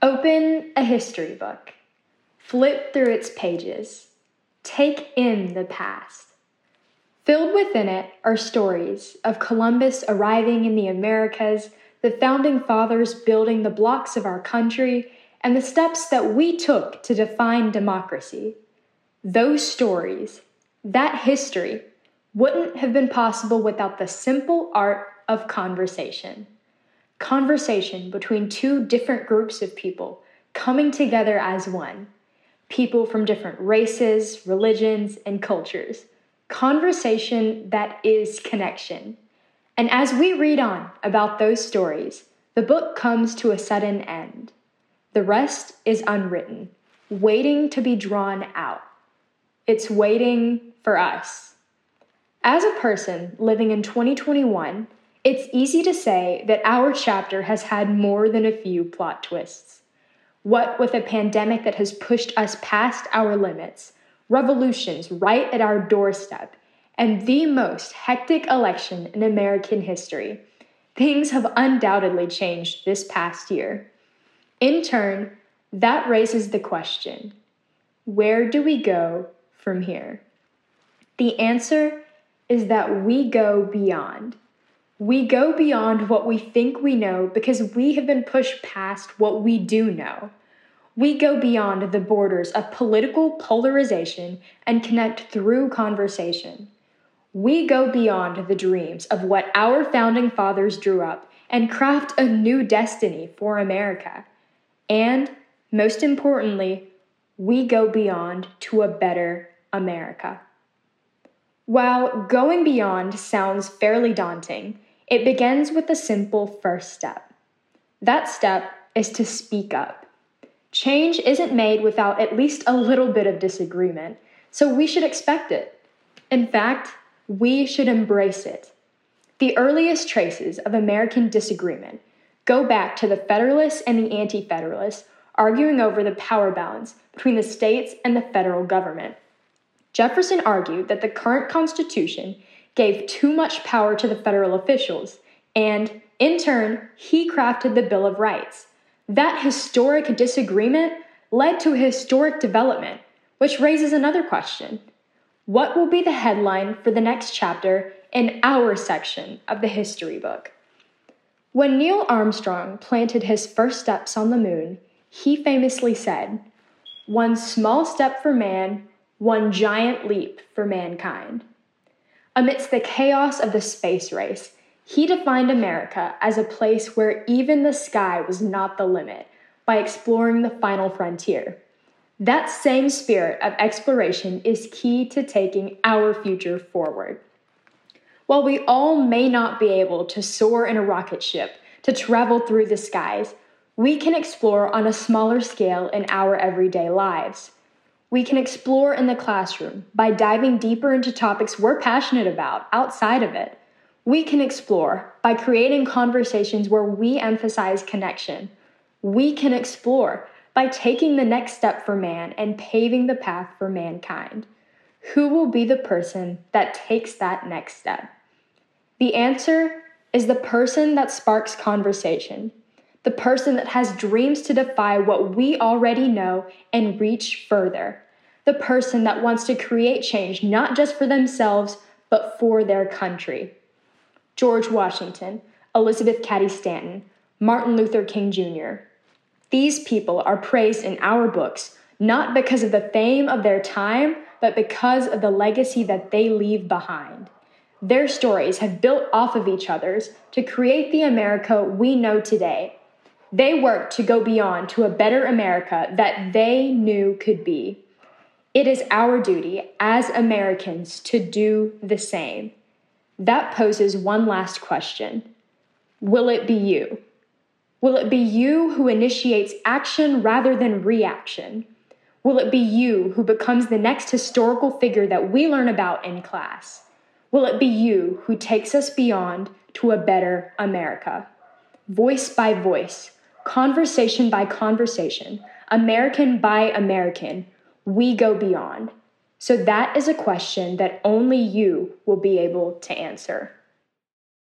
Open a history book. Flip through its pages. Take in the past. Filled within it are stories of Columbus arriving in the Americas, the founding fathers building the blocks of our country, and the steps that we took to define democracy. Those stories, that history, wouldn't have been possible without the simple art of conversation. Conversation between two different groups of people coming together as one. People from different races, religions, and cultures. Conversation that is connection. And as we read on about those stories, the book comes to a sudden end. The rest is unwritten, waiting to be drawn out. It's waiting for us. As a person living in 2021, it's easy to say that our chapter has had more than a few plot twists. What with a pandemic that has pushed us past our limits, revolutions right at our doorstep, and the most hectic election in American history, things have undoubtedly changed this past year. In turn, that raises the question, where do we go from here? The answer is that we go beyond. We go beyond what we think we know because we have been pushed past what we do know. We go beyond the borders of political polarization and connect through conversation. We go beyond the dreams of what our founding fathers drew up and craft a new destiny for America. And, most importantly, we go beyond to a better America. While going beyond sounds fairly daunting, it begins with a simple first step. That step is to speak up. Change isn't made without at least a little bit of disagreement, so we should expect it. In fact, we should embrace it. The earliest traces of American disagreement go back to the Federalists and the Anti-Federalists arguing over the power balance between the states and the federal government. Jefferson argued that the current Constitution gave too much power to the federal officials, and, in turn, he crafted the Bill of Rights. That historic disagreement led to a historic development, which raises another question. What will be the headline for the next chapter in our section of the history book? When Neil Armstrong planted his first steps on the moon, he famously said, "One small step for man, one giant leap for mankind." Amidst the chaos of the space race, he defined America as a place where even the sky was not the limit by exploring the final frontier. That same spirit of exploration is key to taking our future forward. While we all may not be able to soar in a rocket ship to travel through the skies, we can explore on a smaller scale in our everyday lives. We can explore in the classroom by diving deeper into topics we're passionate about outside of it. We can explore by creating conversations where we emphasize connection. We can explore by taking the next step for man and paving the path for mankind. Who will be the person that takes that next step? The answer is the person that sparks conversation, the person that has dreams to defy what we already know and reach further, the person that wants to create change not just for themselves, but for their country. George Washington, Elizabeth Cady Stanton, Martin Luther King Jr. These people are praised in our books, not because of the fame of their time, but because of the legacy that they leave behind. Their stories have built off of each other's to create the America we know today. They worked to go beyond to a better America that they knew could be. It is our duty as Americans to do the same. That poses one last question. Will it be you? Will it be you who initiates action rather than reaction? Will it be you who becomes the next historical figure that we learn about in class? Will it be you who takes us beyond to a better America? Voice by voice, conversation by conversation, American by American, we go beyond. So that is a question that only you will be able to answer.